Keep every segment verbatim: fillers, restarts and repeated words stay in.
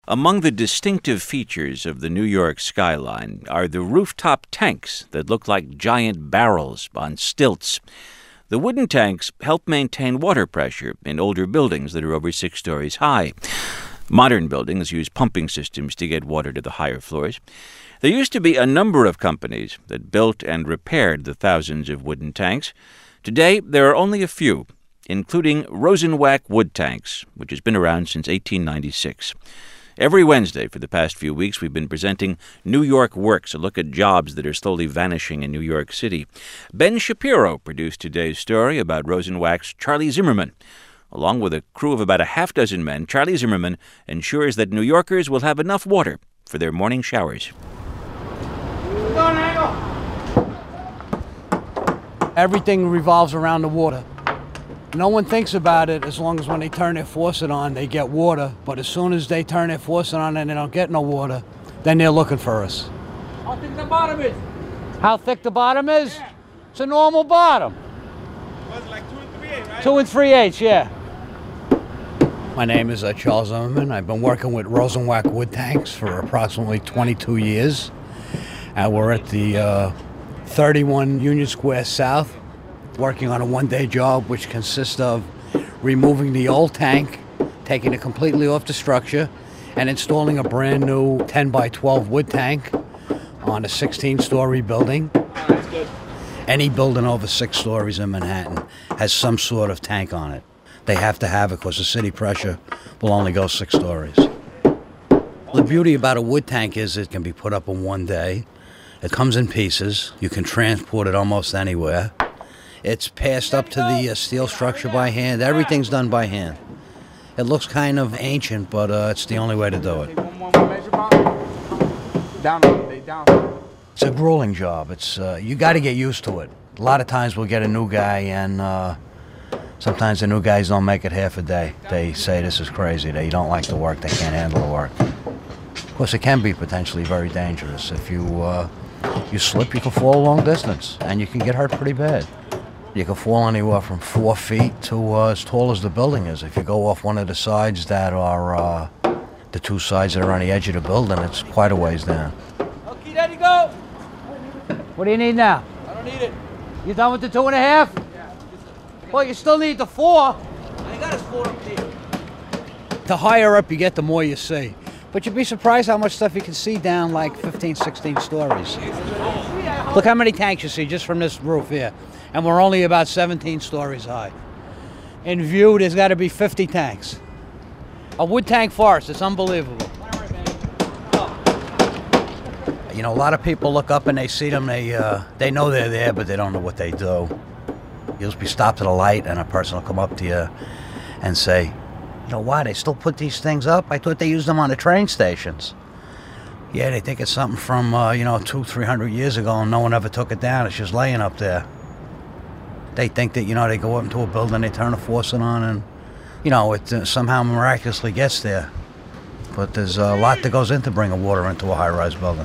Among the distinctive features of the New York skyline are the rooftop tanks that look like giant barrels on stilts. The wooden tanks help maintain water pressure in older buildings that are over six stories high. Modern buildings use pumping systems to get water to the higher floors. There used to be a number of companies that built and repaired the thousands of wooden tanks. Today, there are only a few, including Rosenwach Wood Tanks, which has been around since eighteen ninety-six. Every Wednesday for the past few weeks, we've been presenting New York Works, a look at jobs that are slowly vanishing in New York City. Ben Shapiro produced today's story about Rosenwach's Charlie Zimmerman. Along with a crew of about a half dozen men, Charlie Zimmerman ensures that New Yorkers will have enough water for their morning showers. Everything revolves around the water. No one thinks about it as long as when they turn their faucet on, they get water. But as soon as they turn their faucet on and they don't get no water, then they're looking for us. How thick the bottom is? How thick the bottom is? Yeah. It's a normal bottom. What's like two and three eighths, right? Two and three eighths, yeah. My name is uh, Charles Zimmerman. I've been working with Rosenwach Wood Tanks for approximately twenty-two years. And we're at the uh, thirty-one Union Square South, working on a one-day job which consists of removing the old tank, taking it completely off the structure, and installing a brand new ten by twelve wood tank on a sixteen-story building. Oh, that's good. Any building over six stories in Manhattan has some sort of tank on it. They have to have it because the city pressure will only go six stories. The beauty about a wood tank is it can be put up in one day. It comes in pieces. You can transport it almost anywhere. It's passed up to the uh, steel structure by hand. Everything's done by hand. It looks kind of ancient, but uh, it's the only way to do it. One more measurement. Down, down. It's a grueling job. It's uh, you got to get used to it. A lot of times we'll get a new guy, and uh, sometimes the new guys don't make it half a day. They say this is crazy. They don't like the work. They can't handle the work. Of course, it can be potentially very dangerous. If you uh, you slip, you can fall a long distance, and you can get hurt pretty bad. You can fall anywhere from four feet to uh, as tall as the building is. If you go off one of the sides that are uh, the two sides that are on the edge of the building, it's quite a ways down. Okay, there you go. What do you need now? I don't need it. You done with the two and a half? Yeah. Well, you still need the four. I got us four up here. The higher up you get, the more you see. But you'd be surprised how much stuff you can see down like fifteen, sixteen stories. Look how many tanks you see just from this roof here. And we're only about seventeen stories high. In view, there's got to be fifty tanks. A wood tank forest, it's unbelievable. You know, a lot of people look up and they see them, they uh, they know they're there, but they don't know what they do. You'll be stopped at a light and a person will come up to you and say, you know, why, they still put these things up? I thought they used them on the train stations. Yeah, they think it's something from, uh, you know, two, three hundred years ago and no one ever took it down. It's just laying up there. They think that, you know, they go up into a building, they turn a faucet on, and, you know, it uh, somehow miraculously gets there. But there's a lot that goes into bringing water into a high-rise building.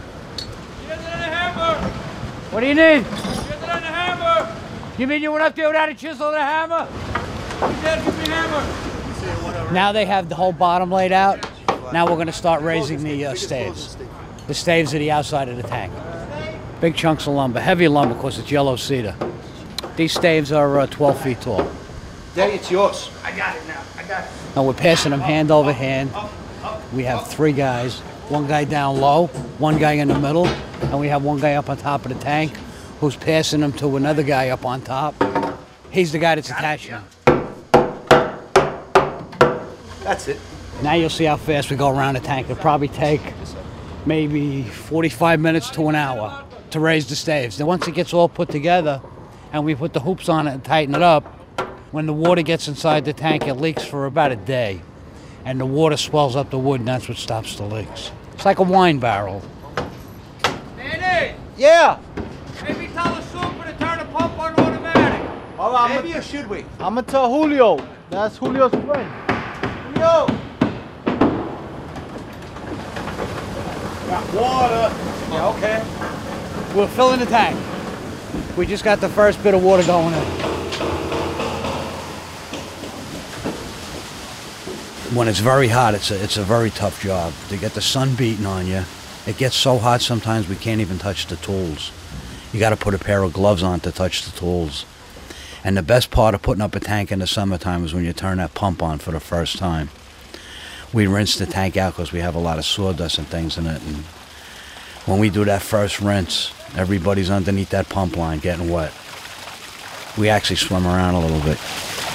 What do you need? You mean you went up there without a chisel and a hammer? Now they have the whole bottom laid out. Now we're going to start raising the uh, staves. The staves are the outside of the tank. Big chunks of lumber, heavy lumber because it's yellow cedar. These staves are uh, twelve feet tall. Daddy, it's yours. I got it now. I got it. Now we're passing them hand over hand. We have three guys. One guy down low, one guy in the middle, and we have one guy up on top of the tank who's passing them to another guy up on top. He's the guy that's attaching them. That's it. Now you'll see how fast we go around the tank. It'll probably take maybe forty-five minutes to an hour to raise the staves. Then once it gets all put together and we put the hoops on it and tighten it up, when the water gets inside the tank, it leaks for about a day. And the water swells up the wood, and that's what stops the leaks. It's like a wine barrel. Danny! Yeah! Maybe tell the super to turn the pump on automatic. All right, Maybe or should we? I'm gonna tell Julio. That's Julio's friend. Yo! Got water. Yeah, okay. We're filling the tank. We just got the first bit of water going in. when it's very hot, it's a, it's a very tough job. To get the sun beating on you, it gets so hot sometimes we can't even touch the tools. You got to put a pair of gloves on to touch the tools. And the best part of putting up a tank in the summertime is when you turn that pump on for the first time. We rinse the tank out because we have a lot of sawdust and things in it. And when we do that first rinse, everybody's underneath that pump line getting wet. We actually swim around a little bit.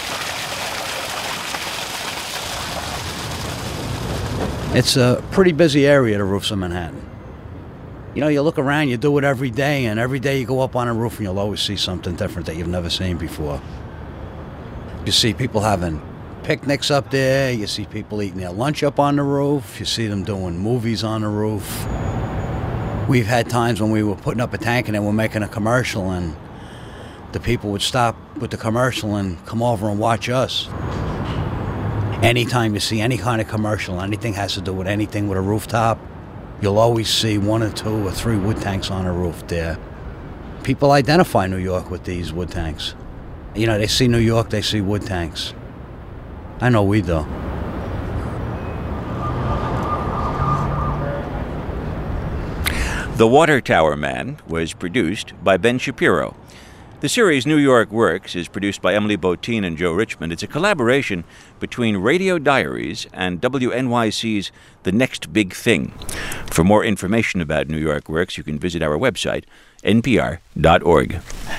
It's a pretty busy area, the roofs of Manhattan. You know, you look around, you do it every day, and every day you go up on a roof and you'll always see something different that you've never seen before. You see people having picnics up there, you see people eating their lunch up on the roof, you see them doing movies on the roof. We've had times when we were putting up a tank and then we're making a commercial and the people would stop with the commercial and come over and watch us. Anytime you see any kind of commercial, anything has to do with anything with a rooftop, you'll always see one or two or three wood tanks on a roof there. People identify New York with these wood tanks. You know, they see New York, they see wood tanks. I know we do. The Water Tower Man was produced by Ben Shapiro. The series New York Works is produced by Emily Botein and Joe Richmond. It's a collaboration between Radio Diaries and W N Y C's The Next Big Thing. For more information about New York Works, you can visit our website, N P R dot org.